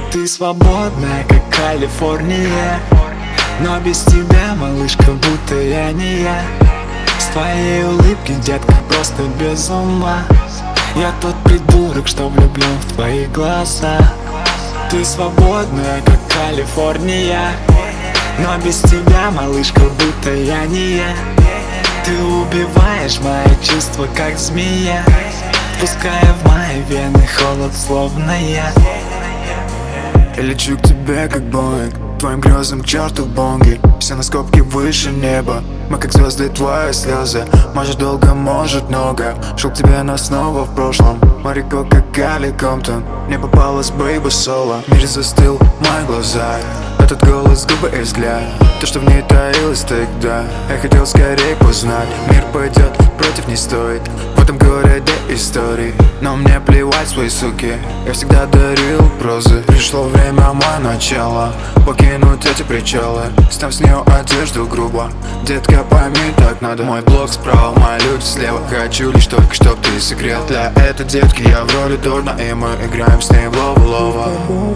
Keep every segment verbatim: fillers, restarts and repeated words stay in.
Ты свободная, как Калифорния, но без тебя, малышка, будто я не я. С твоей улыбки, детка, просто без ума. Я тот придурок, что влюблен в твои глаза. Ты свободная, как Калифорния, но без тебя, малышка, будто я не я. Ты убиваешь мои чувства, как змея, пуская в мои вены холод, словно я. Я лечу к тебе, как Боинг, твоим грезам к черту бонги. Все на скобке выше неба, мы как звезды, твои слезы. Может долго, может много, шел к тебе, но снова в прошлом. Марико, как Али Комптон, мне попалась бейба соло. Мир застыл в моих глазах, этот голос, губы и взгляд, то, что в ней таилось тогда. Я хотел скорее познать, мир пойдет, против не стоит. В этом городе истории, но мне плевать, свои суки. Я всегда дарил прозы, пришло время мое начало, покинуть эти причалы, сняв с нее одежду грубо. Детка, пойми, так надо. Мой блок справа, мои люди слева. Хочу лишь только, чтоб ты согрел. Для этой детки я в роли Дорна, и мы играем с ней в лову-лова.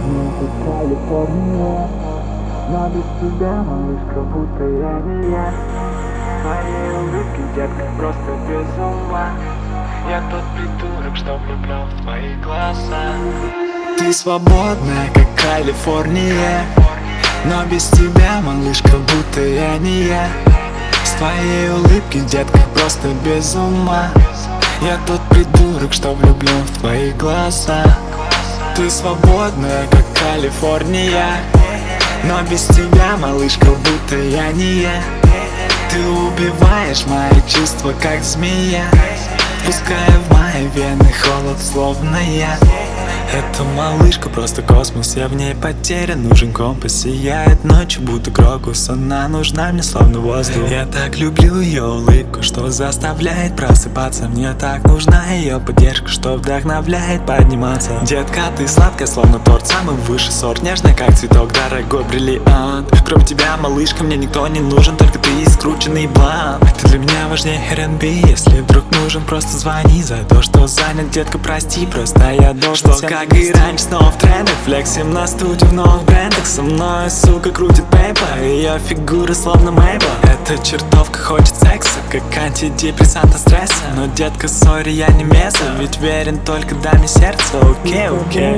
Но без тебя, малышка, будто я не я. Твоей улыбки, детка, просто без ума. Я тот придурок, что влюблен в твои глаза. Ты свободная, как Калифорния, но без тебя, малышка, будто я не я. С твоей улыбки, детка, просто без ума. Я тот придурок, что влюблен в твои глаза. Ты свободная, как Калифорния, но без тебя, малышка, будто я не я. Ты убиваешь мои чувства, как змея, пуская в мои вены холод, словно я. Эта малышка просто космос, я в ней потерян, нужен компас. Сияет ночью, будто крокус, она нужна мне, словно воздух. Я так люблю ее улыбку, что заставляет просыпаться. Мне так нужна ее поддержка, что вдохновляет подниматься. Детка, ты сладкая, словно торт, самый высший сорт, нежная, как цветок, дорогой бриллиант. Кроме тебя, малышка, мне никто не нужен, только ты и скрученный бланк. Ты для меня важнее эр энд би, если вдруг нужен, просто звони. За то, что занят, детка, прости, просто я должен. Что, как и раньше, снова в трендах, флексим на студию в новых брендах. Со мной, сука, крутит пейпа, ее фигура словно Мейбл. Эта чертовка хочет секса, как антидепрессант от стресса. Но, детка, сори, я не меса, ведь верен только даме сердца. Окей, окей.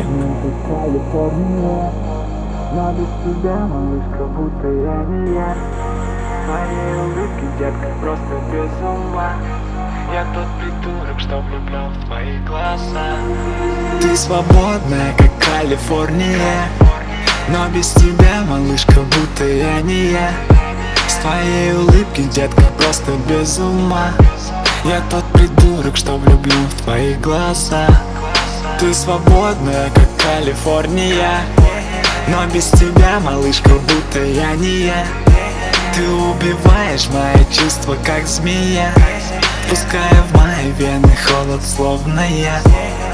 Но без тебя, малышка, будто я не я. Твоей улыбки, детка, просто без ума. Я тот придурок, что влюблен в твои глаза. Ты свободная, как Калифорния, но без тебя, малышка, будто я не я. С твоей улыбки, детка, просто без ума. Я тот придурок, что влюблен в твои глаза. Ты свободная, как Калифорния, но без тебя, малышка, будто я не я. Ты убиваешь мои чувства, как змея, пуская в мои вены холод, словно я.